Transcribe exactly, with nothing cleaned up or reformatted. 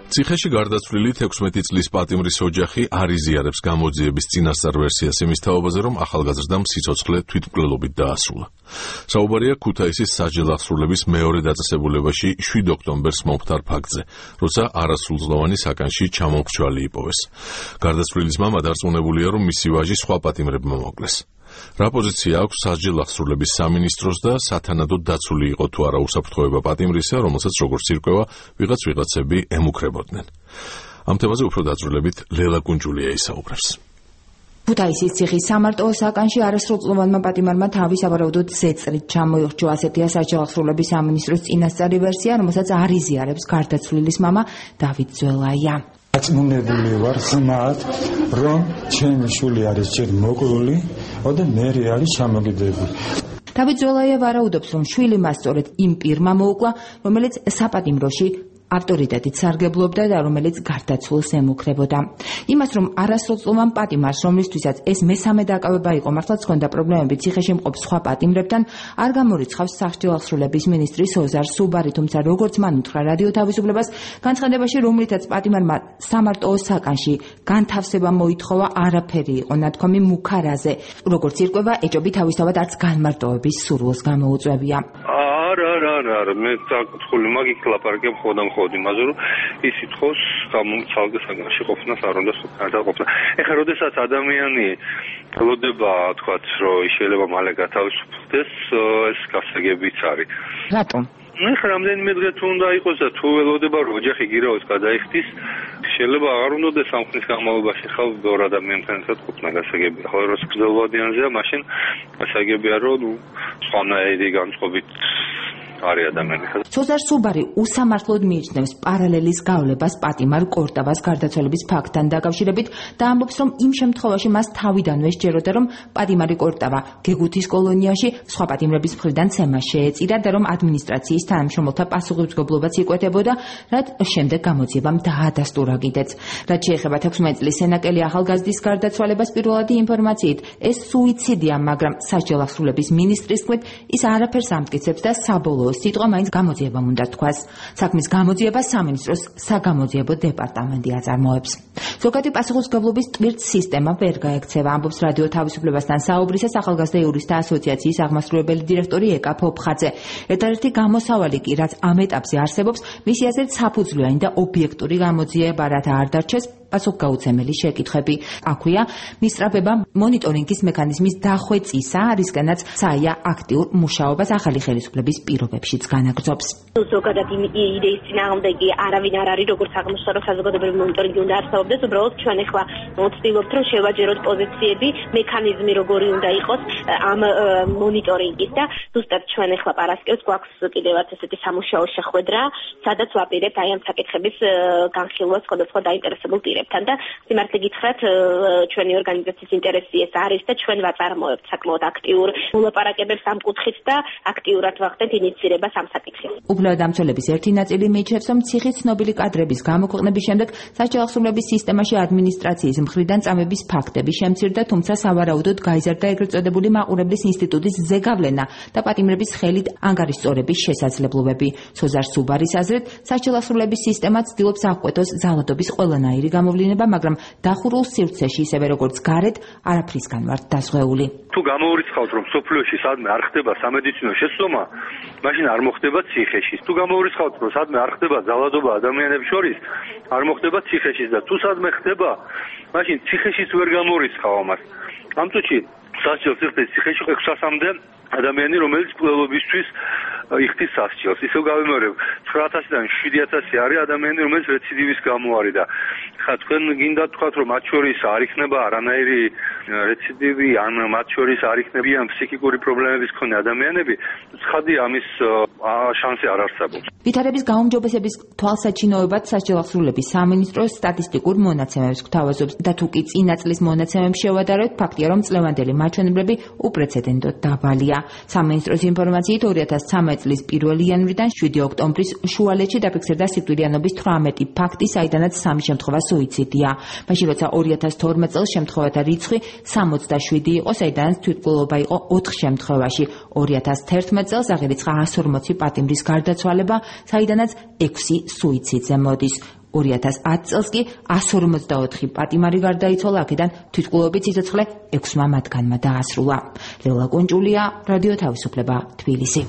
ციხეში გარდაცვლილი თექვსმეტი წლის პატიმრის ოჯახი არ იზიარებს გამოძიების წინასწარ ვერსიას იმის თაობაზე, რომ ახალგაზრდამ სიცოცხლე თვითმკვლელობით დაასრულა. საუბარია ქუთაისის სასჯელ აღსრულების მეორე დაწესებულებაში შვიდ ოქტომბერს მომხდარ ფაქტზე, როცა არასრულძლოვანი საკანში ჩამომრჩეველი იპოვეს. გარდაცვლილის მამა დარწმუნებულია, რომ მისი ვაჟი სხვა პატიმრებმა მოკლეს. რა პოზიცია აქვს სასჯელ აღსრულების სამინისტროს და სათანადოდ დაცული იყო თუ არა უსაფრთხოება პატიმრისა, რომელსაც როგორც ირკვევა, ვიღაც ვიღაცები ემუქრებოდნენ. ამ თემაზე უფრო დაწვრილებით ლელა კუნჯულია ისაუბრებს. ქუთაისის ციხის სამარტოო საკანში არასრულწლოვანმა პატიმარმა თავის სავარაუდოდ ზეწრით ჩამოიხრჩო, ასეთია სასჯელ აღსრულების სამინისტროს წინასწარი ვერსია, რომელსაც არ იზიარებს გარდაცვლილის მამა დავით ძველაია. Აწმუნებული ვარ ხმად, რომ ჩემი შვილი არის ჯერ მოკლული, და მერე არის ჩამოგიდებული. დავით ძველაია ვარაუდობს, რომ შვილი მას სწორედ იმ პირმა მოუკლა, რომელიც საპატიმროში ავტორიტეტით სარგებლობდა და რომელიც გარდაცვლილს ემუქრებოდა. იმას, რომ არასრულწლოვან პატიმარს, რომლისთვისაც ეს მესამე დაკავება იყო, მართლაც ჰქონდა პრობლემები ციხეში მყოფ სხვა პატიმრებთან, არ გამორიცხავს სასჯელ აღსრულების მინისტრი სოზარ სუბარი, თუმცა როგორც მან უთხრა რადიო თავისუფლებას, განცხადებაში, რომლითაც პატიმარმა სამარტოო საკანში განთავსება მოითხოვა, არაფერი იყო ნათქვამი მუქარაზე. როგორც ირკვევა, ეჭობი თავისთავად არც განმარტოვების სურვილს გამოუწვევია. არა, არა, არა, მე საკითხული მაგით ლაპარაკებ ხოდამ ხოდი, იმაზე რომ ის ითხოვს გამომცალკე საკანში ყოფნას არ უნდა გარდა ყოფნა. ეხლა როდესაც ადამიანი ელოდება, თქვათ, რომ შეიძლება მალე გათავისუფლდეს, ეს გასაგებიც არის. რატომ? ნუ ეხლა რამდენიმე დღე თუ უნდა იყოს და თუ ელოდება რომ ოჯახი გირაოს გადაიხდის, შეიძლება აღარ უნდა სამხნის განმავლობაში ხალ ბევრ ადამიანთან ერთად ყოფნა გასაგებია. ხოლო როცა გრძელვადიანზეა, მაშინ გასაგებია რომ სხვანაირი განწყობით არის ადამიანი. სოზარ სუბარი უსამართლოდ მიიჩნევს პარალელის გავლებას პატიმარ კორტავას გარდაცვალების ფაქტთან დაკავშირებით და ამბობს, რომ იმ შემთხვევაში მას თავიდანვე სჯეროდა, რომ პატიმარი კორტავა გეგუთის კოლონიაში სხვა პატიმრების მხრიდან ცემას შეეწირა და რომ ადმინისტრაციის თანამშრომელთა პასუხისმგებლობაც იკვეთებოდა, რაც შემდეგ გამოძიებამ დაადასტურა კიდეც. რაც შეეხება თექვსმეტი წლის სენაკელი ახალგაზრდის გარდაცვალებას, პირველადი ინფორმაციით ეს სუიციდია, მაგრამ სასჯელ აღსრულების მინისტრის თქმით, ის არაფერს ამტკიცებს და საბოლოო სიტყვა მაინც გამოძიებამ უნდა თქვას. საქმის გამოძიებას სამინისტროს საგამოძიებო დეპარტამენტი აწარმოებს. ზოგადი პასუხისმგებლობის ტვირთ სისტემა ვერ გაექცევა, ამბობს რადიო თავისუფლებასთან საუბრისას ახალგაზრდა იურისტთა ასოციაციის აღმასრულებელი დირექტორი ეკა ფოფხაძე. ერთადერთი გამოსავალი კი, რაც ამ ეტაპზე არსებობს, მისი აზრით საფუძვლიანი და ობიექტური გამოძიება, რათა არ დარჩეს პასუხგაუცემელი შეკითხვები. აქვეა მისწრაფება მონიტორინგის მექანიზმის დახვეწისა, რისგანაც საია აქტიურ მუშაობას ახალი ხელისუფლების პირობებშიც განაგრძობს. ზოგადად იმ იდეის წინააღმდეგი არავინ არ არის, როგორც აღმოჩნდა, რომ საზოგადოებრივი მონიტორინგი უნდა არსებობდეს, უბრალოდ ჩვენ ახლა ვცდილობთ, რომ შევაჯეროთ პოზიციები, მექანიზმი როგორი უნდა იყოს ამ მონიტორინგის და ზუსტად ჩვენ ახლა პარასკევს გვაქვს კიდევაც ესეთი სამუშაო შეხვედრა, სადაც ვაპირებთ აი ამ საკითხების განხილვას სხვადასხვა დაინტერესებულ პირებთან და სიმართლე გითხრათ, ჩვენი ორგანიზაციის ინტერესი ეს არის და ჩვენ ვაწარმოებთ საკმაოდ აქტიურ მოლაპარაკებებს ამ კუთხით და აქტიურად ვახდენთ ინიცირებას ამ საკითხის. უფლებადამცველების ერთი ნაწილი მიიჩნევს, რომ ციხის ცნობილი კადრების გამოქვეყნების შემდეგ სასჯელ აღსრულების სისტემაში ადმინისტრაციის მხრიდან წამების ფაქტები შემცირდა, თუმცა სავარაუდოდ გაიზარდა ეგრეთ წოდებული მაყურებლის ინსტიტუტის ზეგავლენა და პატიმრების ხელით ანგარიშწორების შესაძლებლობები. სოზარ სუბარის აზრით, სასჯელ აღსრულების სისტემა ცდილობს აღკვეთოს ზალადობის ყველანაირი გამოვლინება, მაგრამ დახურულ სივრცეში, ისევე როგორც გარეთ, არაფრისგან ვართ დაზღვეული. თუ გამოურიცხავთ, რომ სოფლიოში სადმე არ ხდება სამედიცინო შესწომა, მაშინ არ მოხდება ციხეში. თუ გამოურიცხავთ, რომ სადმე არ ხდება ზალადობა ადამიანებს შორის, არ მოხდება ციხეში და თუ სადმე ხდება, მაშინ ციხეშიც ვერ გამოურიცხავ ამას. ამ წუთში სასჯელს იხდის ციხეში ექვსი ასამდე ადამიანი, რომელიც მკვლელობისთვის იხდის სასჯელს. ისევ გავიმეორებ, ცხრა ათასიდან შვიდი ათასი არის ადამიანი, რომელიც რეციდივის გამო არის და ხა თქვენ გინდა თქვათ, რომ მათ შორის არ იქნება არანაირი რეციდივი, ან მათ შორის არ იქნებიან ფსიქიკური პრობლემების მქონე ადამიანები, ცხადი ამის შანსი არ არსებობს. ვითარების გაუმჯობესების თვალსაჩინოებად სასჯელ აღსრულების სამინისტროს სტატისტიკურ მონაცემებს გვთავაზობს და თუ კი წინა წლის მონაცემებს შევადარებთ, ფაქტია, რომ წლევანდელი მაჩვენებლები უპრეცედენტოდ დაბალია. სამინისტროს ინფორმაციით ორი ათას ცხრამეტი წლის პირველი იანვრიდან შვიდი ოქტომბრის შუალედში დაფიქსირდა სიკვდილიანობის თვრამეტი ფაქტი, საიდანაც სამი შემთხვევა სუიციდია. მაშინ როცა ორი ათას თორმეტ წელს შემთხვევათა რიცხვი სამოცდაშვიდი იყო, საიდანაც თვითმკვლელობა იყო ოთხ შემთხვევაში. ორი ათას თერთმეტ წელს აღირიცხა εκατს ორმოცი პატიმრის გარდაცვალება, საიდანაც ექვსი სუიციდზე მოდის. ორი ათას ათი წელს კი εκατს ორმოცდაოთხი პატიმარი გარდაიცვალა, აქედან თვითმკვლელობით სიცოცხლე ექვსმა მათგანმა დაასრულა. ლელა კონჭულია, რადიო თავისუფლება, თბილისი.